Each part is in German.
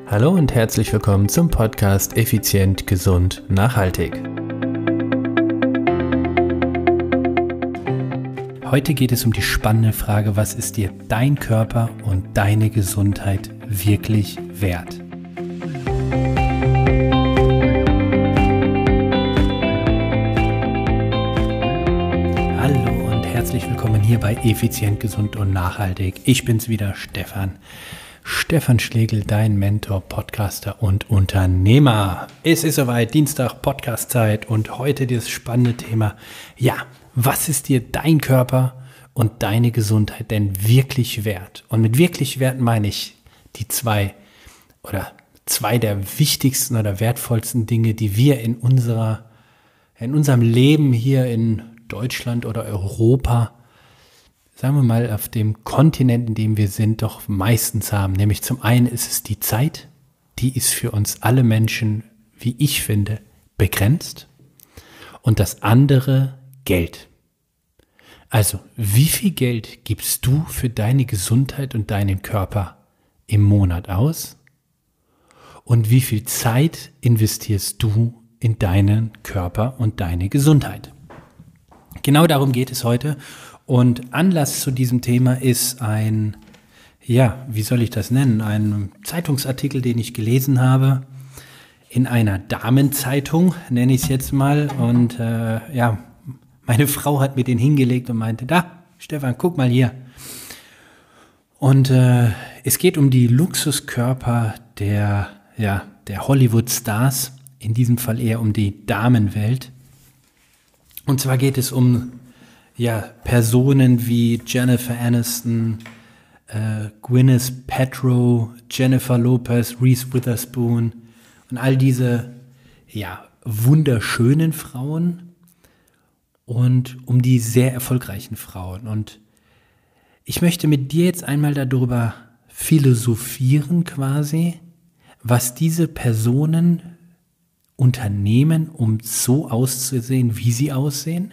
Hallo und herzlich willkommen zum Podcast Effizient, Gesund, Nachhaltig. Heute geht es um die spannende Frage, was ist dir dein Körper und deine Gesundheit wirklich wert? Hallo und herzlich willkommen hier bei Effizient, Gesund und Nachhaltig. Ich bin's wieder, Stefan Schlegel, dein Mentor, Podcaster und Unternehmer. Es ist soweit, Dienstag, Podcastzeit und heute das spannende Thema. Ja, was ist dir dein Körper und deine Gesundheit denn wirklich wert? Und mit wirklich wert meine ich die zwei der wichtigsten oder wertvollsten Dinge, die wir in unserem Leben hier in Deutschland oder Europa, sagen wir mal, auf dem Kontinent, in dem wir sind, doch meistens haben. Nämlich zum einen ist es die Zeit, die ist für uns alle Menschen, wie ich finde, begrenzt. Und das andere, Geld. Also, wie viel Geld gibst du für deine Gesundheit und deinen Körper im Monat aus? Und wie viel Zeit investierst du in deinen Körper und deine Gesundheit? Genau darum geht es heute. Und Anlass zu diesem Thema ist ein Zeitungsartikel, den ich gelesen habe, in einer Damenzeitung, nenne ich es jetzt mal. Und meine Frau hat mir den hingelegt und meinte, da, Stefan, guck mal hier. Und es geht um die Luxuskörper der Hollywood-Stars, in diesem Fall eher um die Damenwelt. Und zwar geht es um Personen wie Jennifer Aniston, Gwyneth Paltrow, Jennifer Lopez, Reese Witherspoon und all diese wunderschönen Frauen und um die sehr erfolgreichen Frauen. Und ich möchte mit dir jetzt einmal darüber philosophieren quasi, was diese Personen unternehmen, um so auszusehen, wie sie aussehen.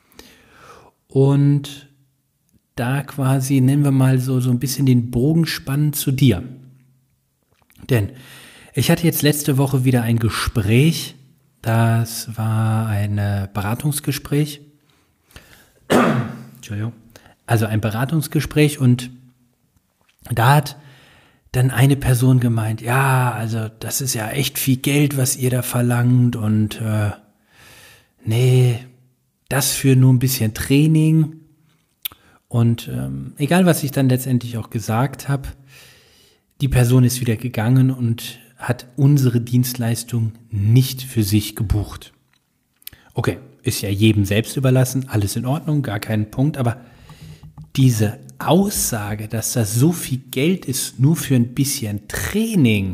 Und da quasi, nennen wir mal so ein bisschen den Bogen spannen zu dir. Denn ich hatte jetzt letzte Woche wieder ein Gespräch, das war ein Beratungsgespräch. Entschuldigung. Also ein Beratungsgespräch und da hat dann eine Person gemeint, ja, also das ist ja echt viel Geld, was ihr da verlangt und das für nur ein bisschen Training. Und egal, was ich dann letztendlich auch gesagt habe, die Person ist wieder gegangen und hat unsere Dienstleistung nicht für sich gebucht. Okay, ist ja jedem selbst überlassen, alles in Ordnung, gar kein Punkt, aber diese Aussage, dass das so viel Geld ist, nur für ein bisschen Training,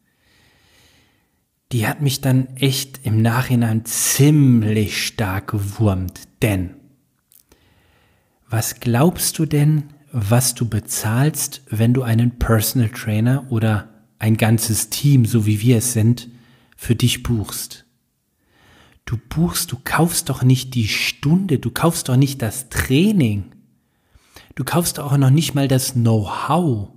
die hat mich dann echt im Nachhinein ziemlich stark gewurmt. Denn, was glaubst du denn, was du bezahlst, wenn du einen Personal Trainer oder ein ganzes Team, so wie wir es sind, für dich buchst? Du kaufst doch nicht die Stunde, du kaufst doch nicht das Training. Du kaufst auch noch nicht mal das Know-how.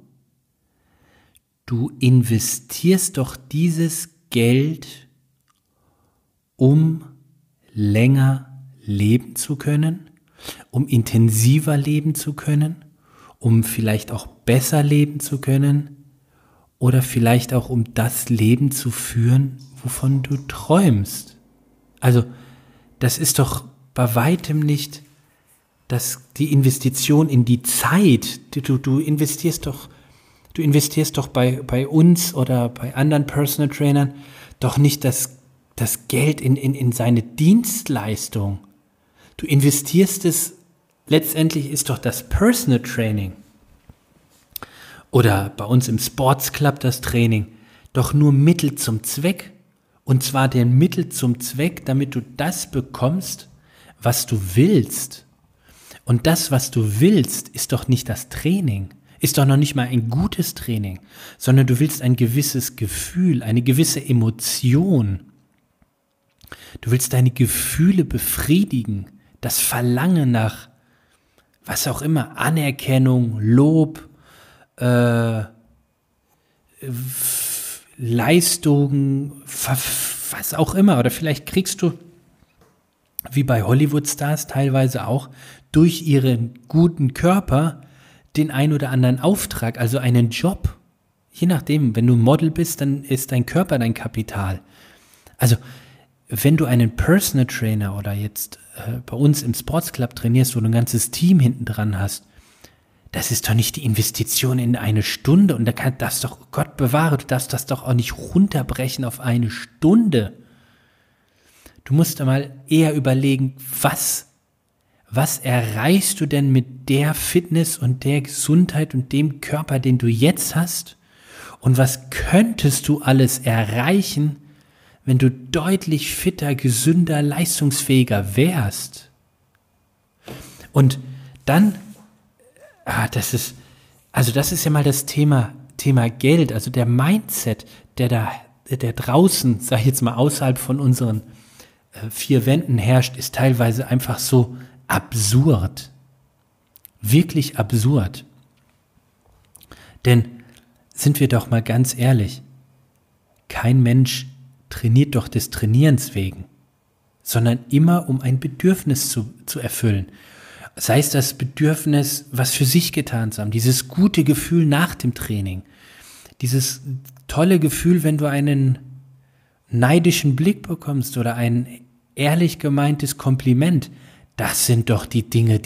Du investierst doch dieses Geld, um länger leben zu können, um intensiver leben zu können, um vielleicht auch besser leben zu können oder vielleicht auch um das Leben zu führen, wovon du träumst. Also, das ist doch bei weitem nicht die Investition in die Zeit. Du investierst doch bei uns oder bei anderen Personal Trainern doch nicht das Geld in seine Dienstleistung. Du investierst es, letztendlich ist doch das Personal Training oder bei uns im Sports Club das Training doch nur Mittel zum Zweck. Und zwar der Mittel zum Zweck, damit du das bekommst, was du willst. Und das, was du willst, ist doch nicht das Training, ist doch noch nicht mal ein gutes Training, sondern du willst ein gewisses Gefühl, eine gewisse Emotion. Du willst deine Gefühle befriedigen, das Verlangen nach, was auch immer, Anerkennung, Lob, Leistungen, was auch immer. Oder vielleicht kriegst du, wie bei Hollywood-Stars teilweise auch, durch ihren guten Körper den ein oder anderen Auftrag, also einen Job. Je nachdem, wenn du Model bist, dann ist dein Körper dein Kapital. Also, wenn du einen Personal Trainer oder jetzt bei uns im Sports Club trainierst, wo du ein ganzes Team hinten dran hast, das ist doch nicht die Investition in eine Stunde. Und da kann das doch, Gott bewahre, du darfst das doch auch nicht runterbrechen auf eine Stunde. Du musst da mal eher überlegen, was erreichst du denn mit der Fitness und der Gesundheit und dem Körper, den du jetzt hast? Und was könntest du alles erreichen, wenn du deutlich fitter, gesünder, leistungsfähiger wärst? Und dann, das ist ja mal das Thema Geld, also der Mindset, der draußen, sag ich jetzt mal, außerhalb von unseren 4 Wänden herrscht, ist teilweise einfach so absurd. Wirklich absurd. Denn, sind wir doch mal ganz ehrlich, kein Mensch trainiert doch des Trainierens wegen, sondern immer um ein Bedürfnis zu erfüllen. Sei es das Bedürfnis, was für sich getan zu haben, dieses gute Gefühl nach dem Training, dieses tolle Gefühl, wenn du einen neidischen Blick bekommst oder ein ehrlich gemeintes Kompliment. Das sind doch die Dinge,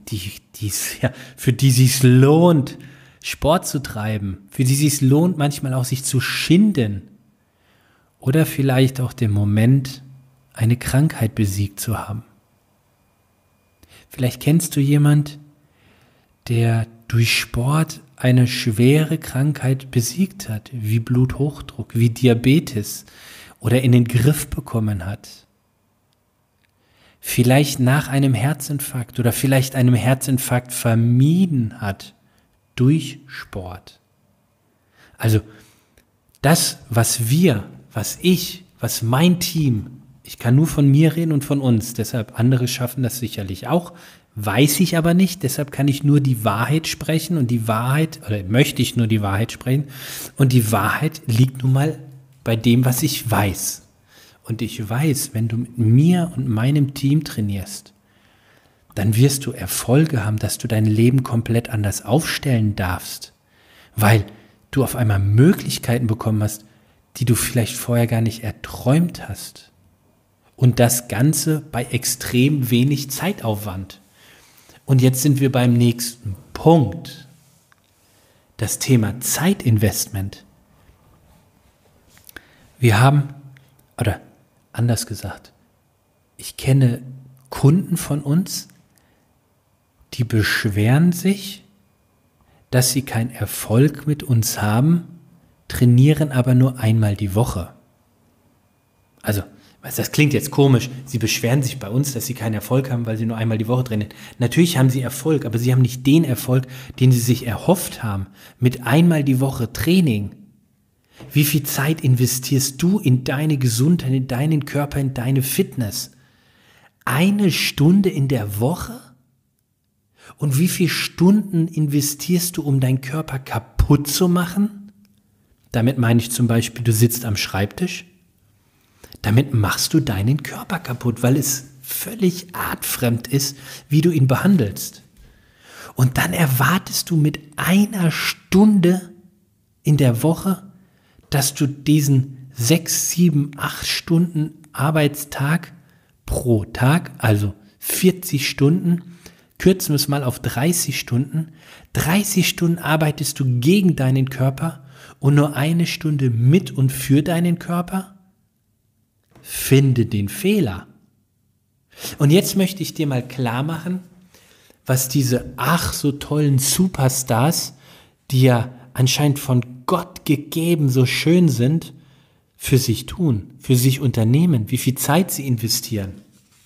für die es sich lohnt, Sport zu treiben, für die es sich lohnt, manchmal auch sich zu schinden oder vielleicht auch den Moment, eine Krankheit besiegt zu haben. Vielleicht kennst du jemand, der durch Sport eine schwere Krankheit besiegt hat, wie Bluthochdruck, wie Diabetes oder in den Griff bekommen hat. Vielleicht nach einem Herzinfarkt oder vielleicht einem Herzinfarkt vermieden hat durch Sport. Also das, was mein Team, ich kann nur von mir reden und von uns, deshalb andere schaffen das sicherlich auch, weiß ich aber nicht, deshalb kann ich nur die Wahrheit sprechen und die Wahrheit, oder möchte ich nur die Wahrheit sprechen und die Wahrheit liegt nun mal bei dem, was ich weiß. Und ich weiß, wenn du mit mir und meinem Team trainierst, dann wirst du Erfolge haben, dass du dein Leben komplett anders aufstellen darfst, weil du auf einmal Möglichkeiten bekommen hast, die du vielleicht vorher gar nicht erträumt hast. Und das Ganze bei extrem wenig Zeitaufwand. Und jetzt sind wir beim nächsten Punkt. Das Thema Zeitinvestment. Wir haben, oder anders gesagt, ich kenne Kunden von uns, die beschweren sich, dass sie keinen Erfolg mit uns haben, trainieren aber nur einmal die Woche. Also, das klingt jetzt komisch, sie beschweren sich bei uns, dass sie keinen Erfolg haben, weil sie nur einmal die Woche trainieren. Natürlich haben sie Erfolg, aber sie haben nicht den Erfolg, den sie sich erhofft haben, mit einmal die Woche Training. Wie viel Zeit investierst du in deine Gesundheit, in deinen Körper, in deine Fitness? 1 Stunde in der Woche? Und wie viele Stunden investierst du, um deinen Körper kaputt zu machen? Damit meine ich zum Beispiel, du sitzt am Schreibtisch. Damit machst du deinen Körper kaputt, weil es völlig artfremd ist, wie du ihn behandelst. Und dann erwartest du mit 1 Stunde in der Woche, dass du diesen 6, 7, 8 Stunden Arbeitstag pro Tag, also 40 Stunden, kürzen wir es mal auf 30 Stunden. 30 Stunden arbeitest du gegen deinen Körper und nur 1 Stunde mit und für deinen Körper? Finde den Fehler. Und jetzt möchte ich dir mal klar machen, was diese ach so tollen Superstars, die ja anscheinend von Gott gegeben so schön sind, für sich tun, für sich unternehmen, wie viel Zeit sie investieren.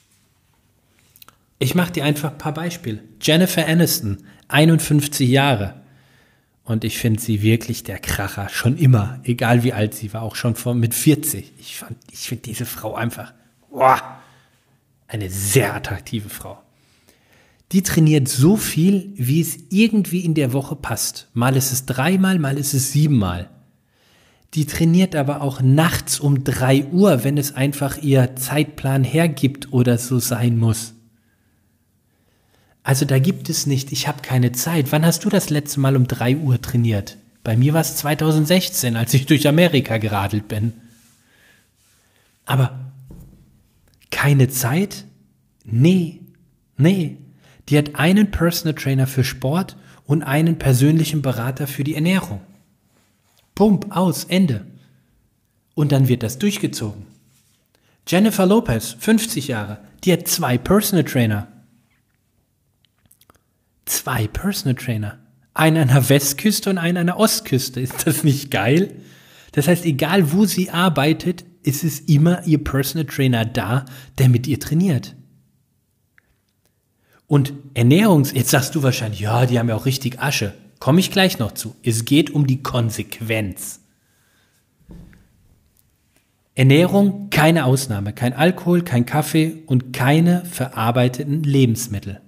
Ich mache dir einfach ein paar Beispiele. Jennifer Aniston, 51 Jahre. Und ich finde sie wirklich der Kracher, schon immer, egal wie alt sie war, auch schon mit 40. Ich finde diese Frau einfach, eine sehr attraktive Frau. Die trainiert so viel, wie es irgendwie in der Woche passt. Mal ist es 3-mal, mal ist es 7-mal. Die trainiert aber auch nachts um 3 Uhr, wenn es einfach ihr Zeitplan hergibt oder so sein muss. Also da gibt es nicht, ich habe keine Zeit. Wann hast du das letzte Mal um 3 Uhr trainiert? Bei mir war es 2016, als ich durch Amerika geradelt bin. Aber keine Zeit? Nee. Die hat einen Personal Trainer für Sport und einen persönlichen Berater für die Ernährung. Pump, aus, Ende. Und dann wird das durchgezogen. Jennifer Lopez, 50 Jahre, die hat 2 Personal Trainer. 2 Personal Trainer. Einen an der Westküste und einen an der Ostküste. Ist das nicht geil? Das heißt, egal wo sie arbeitet, ist es immer ihr Personal Trainer da, der mit ihr trainiert. Und jetzt sagst du wahrscheinlich, ja, die haben ja auch richtig Asche. Komme ich gleich noch zu. Es geht um die Konsequenz. Ernährung, keine Ausnahme. Kein Alkohol, kein Kaffee und keine verarbeiteten Lebensmittel.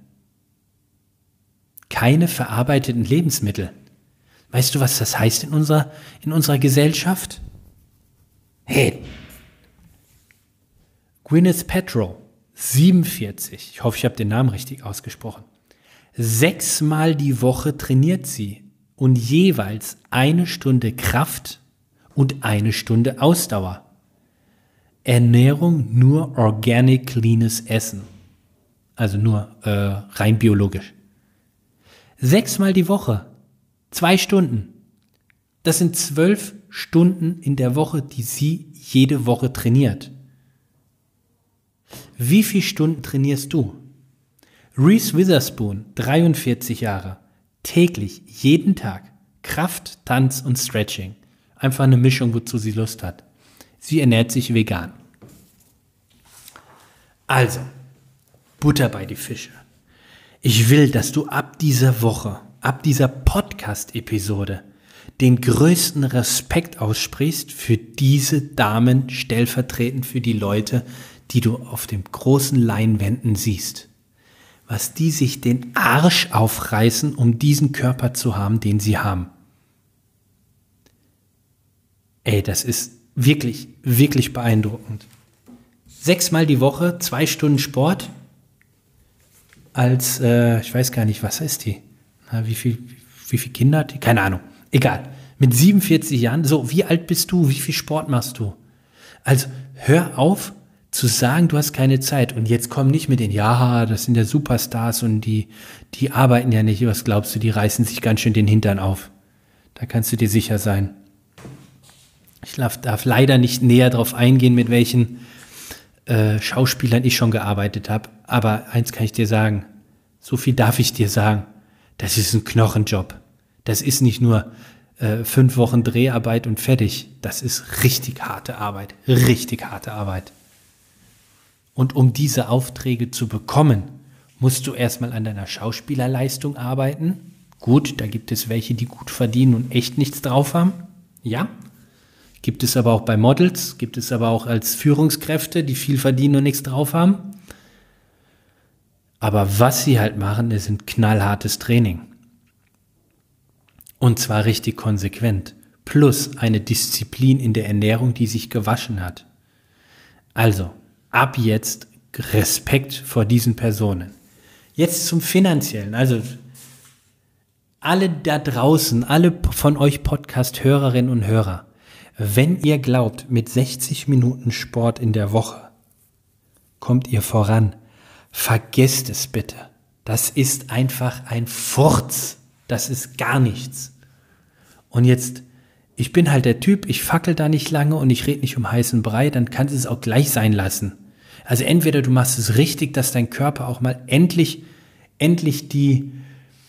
Keine verarbeiteten Lebensmittel. Weißt du, was das heißt in unserer Gesellschaft? Hey, Gwyneth Paltrow, 47, ich hoffe, ich habe den Namen richtig ausgesprochen. 6-mal die Woche trainiert sie und jeweils 1 Stunde Kraft und 1 Stunde Ausdauer. Ernährung nur organic, cleanes Essen. Also nur rein biologisch. 6-mal die Woche, 2 Stunden. Das sind 12 Stunden in der Woche, die sie jede Woche trainiert. Wie viele Stunden trainierst du? Reese Witherspoon, 43 Jahre, täglich, jeden Tag, Kraft, Tanz und Stretching. Einfach eine Mischung, wozu sie Lust hat. Sie ernährt sich vegan. Also, Butter bei die Fische. Ich will, dass du ab dieser Woche, ab dieser Podcast-Episode den größten Respekt aussprichst für diese Damen, stellvertretend für die Leute, die du auf den großen Leinwänden siehst. Was die sich den Arsch aufreißen, um diesen Körper zu haben, den sie haben. Ey, das ist wirklich, wirklich beeindruckend. 6-mal die Woche, 2 Stunden Sport, als, ich weiß gar nicht, was ist die? Wie viel Kinder hat die? Keine Ahnung. Egal. Mit 47 Jahren, so, wie alt bist du? Wie viel Sport machst du? Also, hör auf zu sagen, du hast keine Zeit. Und jetzt komm nicht mit den, ja, das sind ja Superstars und die arbeiten ja nicht. Was glaubst du, die reißen sich ganz schön den Hintern auf. Da kannst du dir sicher sein. Ich darf leider nicht näher darauf eingehen, mit welchen Schauspielern ich schon gearbeitet habe. Aber eins kann ich dir sagen, so viel darf ich dir sagen, das ist ein Knochenjob. Das ist nicht nur 5 Wochen Dreharbeit und fertig. Das ist richtig harte Arbeit. Richtig harte Arbeit. Und um diese Aufträge zu bekommen, musst du erstmal an deiner Schauspielerleistung arbeiten. Gut, da gibt es welche, die gut verdienen und echt nichts drauf haben. Ja. Gibt es aber auch bei Models, gibt es aber auch als Führungskräfte, die viel verdienen und nichts drauf haben. Aber was sie halt machen, ist ein knallhartes Training. Und zwar richtig konsequent. Plus eine Disziplin in der Ernährung, die sich gewaschen hat. Also, ab jetzt Respekt vor diesen Personen. Jetzt zum Finanziellen. Also, alle da draußen, alle von euch Podcast-Hörerinnen und Hörer, wenn ihr glaubt, mit 60 Minuten Sport in der Woche kommt ihr voran, vergesst es bitte. Das ist einfach ein Furz. Das ist gar nichts. Und jetzt, ich bin halt der Typ, ich fackel da nicht lange und ich rede nicht um heißen Brei, dann kannst du es auch gleich sein lassen. Also entweder du machst es richtig, dass dein Körper auch mal endlich den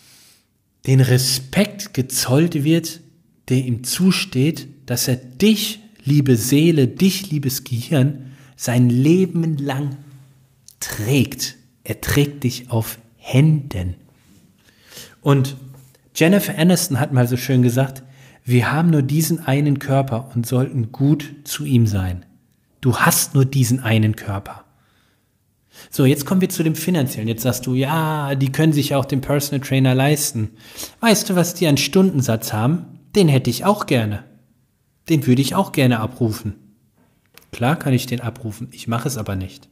Respekt gezollt wird, der ihm zusteht, dass er dich, liebe Seele, dich, liebes Gehirn, sein Leben lang trägt. Er trägt dich auf Händen. Und Jennifer Aniston hat mal so schön gesagt, wir haben nur diesen einen Körper und sollten gut zu ihm sein. Du hast nur diesen einen Körper. So, jetzt kommen wir zu dem Finanziellen. Jetzt sagst du, ja, die können sich ja auch den Personal Trainer leisten. Weißt du, was die an Stundensatz haben? Den hätte ich auch gerne. Den würde ich auch gerne abrufen. Klar kann ich den abrufen, ich mache es aber nicht.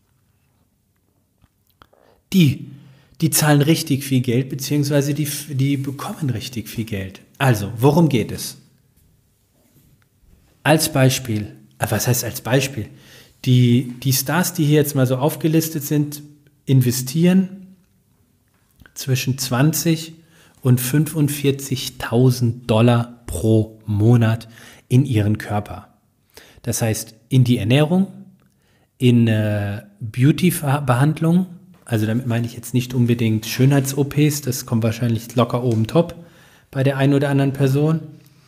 Die zahlen richtig viel Geld, beziehungsweise die bekommen richtig viel Geld. Also, worum geht es? Als Beispiel, was heißt als Beispiel? Die Stars, die hier jetzt mal so aufgelistet sind, investieren zwischen 20 und 45.000 Dollar pro Monat in ihren Körper. Das heißt, in die Ernährung, in Beauty-Behandlung, also damit meine ich jetzt nicht unbedingt Schönheits-OPs, das kommt wahrscheinlich locker oben top bei der einen oder anderen Person.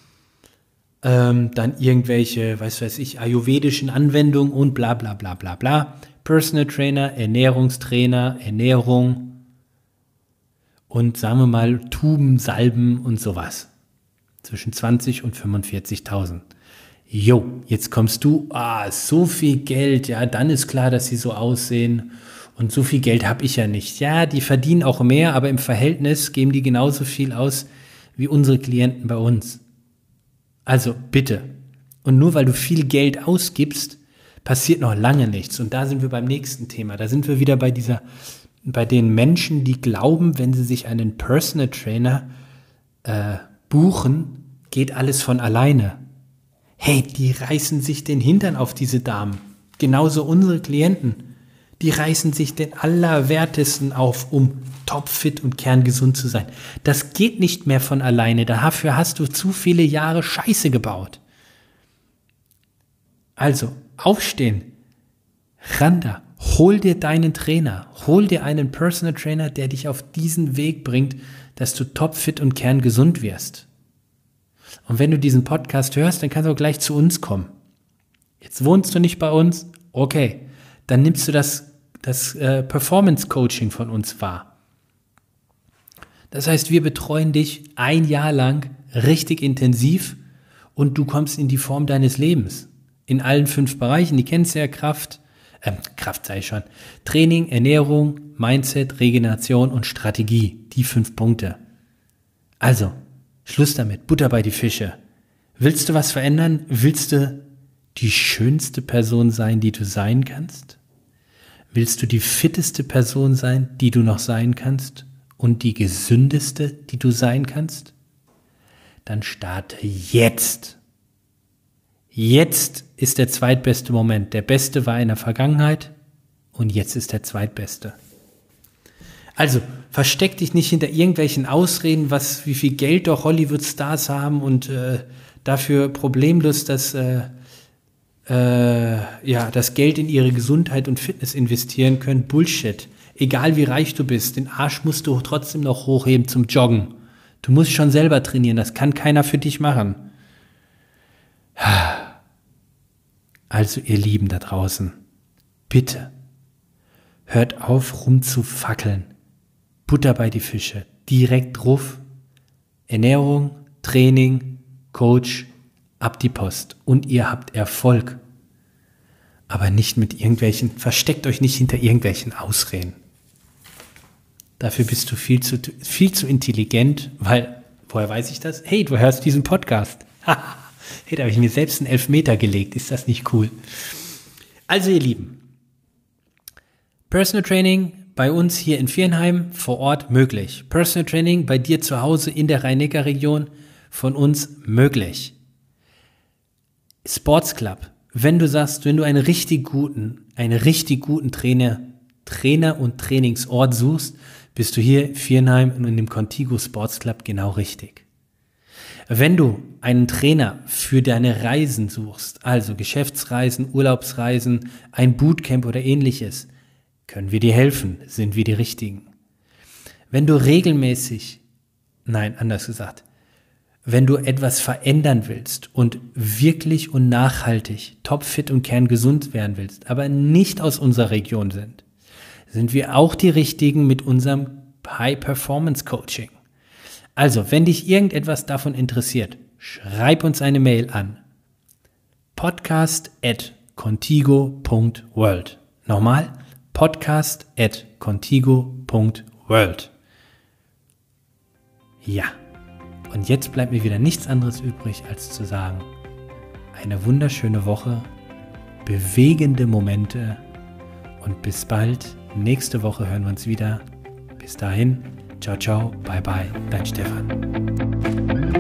Dann irgendwelche, ayurvedischen Anwendungen und bla bla bla bla bla. Personal Trainer, Ernährungstrainer, Ernährung und sagen wir mal Tuben, Salben und sowas. Zwischen 20 und 45.000. Jo, jetzt kommst du, so viel Geld, ja, dann ist klar, dass sie so aussehen und so viel Geld habe ich ja nicht. Ja, die verdienen auch mehr, aber im Verhältnis geben die genauso viel aus wie unsere Klienten bei uns. Also bitte. Und nur weil du viel Geld ausgibst, passiert noch lange nichts. Und da sind wir beim nächsten Thema. Da sind wir wieder bei den Menschen, die glauben, wenn sie sich einen Personal Trainer buchen, geht alles von alleine. Hey, die reißen sich den Hintern auf diese Damen. Genauso unsere Klienten. Die reißen sich den Allerwertesten auf, um topfit und kerngesund zu sein. Das geht nicht mehr von alleine. Dafür hast du zu viele Jahre Scheiße gebaut. Also, aufstehen. Randa, hol dir deinen Trainer. Hol dir einen Personal Trainer, der dich auf diesen Weg bringt, dass du topfit und kerngesund wirst. Und wenn du diesen Podcast hörst, dann kannst du auch gleich zu uns kommen. Jetzt wohnst du nicht bei uns? Okay, dann nimmst du das Performance-Coaching von uns wahr. Das heißt, wir betreuen dich ein Jahr lang richtig intensiv und du kommst in die Form deines Lebens. In allen 5 Bereichen, die kennst du ja, Training, Ernährung, Mindset, Regeneration und Strategie. Die 5 Punkte. Also, Schluss damit, Butter bei die Fische. Willst du was verändern? Willst du die schönste Person sein, die du sein kannst? Willst du die fitteste Person sein, die du noch sein kannst? Und die gesündeste, die du sein kannst? Dann starte jetzt. Jetzt ist der zweitbeste Moment. Der beste war in der Vergangenheit und jetzt ist der zweitbeste. Also, versteck dich nicht hinter irgendwelchen Ausreden, wie viel Geld doch Hollywood-Stars haben und dafür problemlos das Geld in ihre Gesundheit und Fitness investieren können. Bullshit. Egal wie reich du bist, den Arsch musst du trotzdem noch hochheben zum Joggen. Du musst schon selber trainieren, das kann keiner für dich machen. Also ihr Lieben da draußen, bitte, hört auf rumzufackeln. Butter bei die Fische, direkt drauf. Ernährung, Training, Coach, ab die Post. Und ihr habt Erfolg. Aber nicht mit versteckt euch nicht hinter irgendwelchen Ausreden. Dafür bist du viel zu intelligent, weil, woher weiß ich das? Hey, du hörst diesen Podcast. Hey, da habe ich mir selbst einen Elfmeter gelegt. Ist das nicht cool? Also ihr Lieben, Personal Training bei uns hier in Viernheim vor Ort möglich. Personal Training bei dir zu Hause in der Rhein-Neckar-Region von uns möglich. Sports Club, wenn du einen richtig guten Trainer und Trainingsort suchst, bist du hier in Viernheim und in dem Contigo Sports Club genau richtig. Wenn du einen Trainer für deine Reisen suchst, also Geschäftsreisen, Urlaubsreisen, ein Bootcamp oder ähnliches, können wir dir helfen, sind wir die Richtigen. Wenn du wenn du etwas verändern willst und wirklich und nachhaltig topfit und kerngesund werden willst, aber nicht aus unserer Region sind wir auch die Richtigen mit unserem High-Performance-Coaching. Also, wenn dich irgendetwas davon interessiert, schreib uns eine Mail an podcast@contigo.world. Nochmal, podcast@contigo.world. Ja, und jetzt bleibt mir wieder nichts anderes übrig, als zu sagen, eine wunderschöne Woche, bewegende Momente und bis bald. Nächste Woche hören wir uns wieder. Bis dahin, ciao, ciao, bye, bye, dein Stefan.